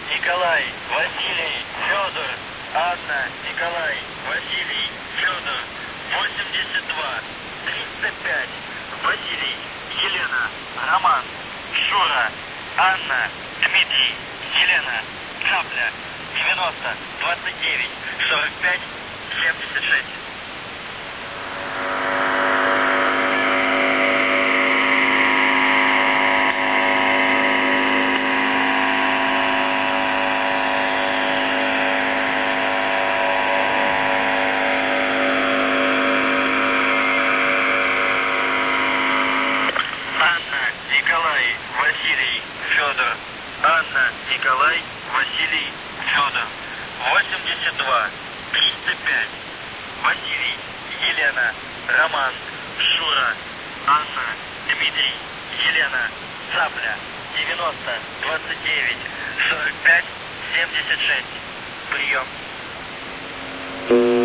Николай, Василий, Федор, Анна, Николай, Василий, Федор, 82, 305, Василий, Елена, Роман, Шура, Анна, Дмитрий, Елена, Цапля, 90, 29, 45, 76. Анна, Николай, Василий, Федор. Анна, Николай, Василий, Федор. 82, 305. Василий, Елена, Роман, Шура, Анна, Дмитрий, Елена, Цапля, 90, 29, 45, 76. Прием.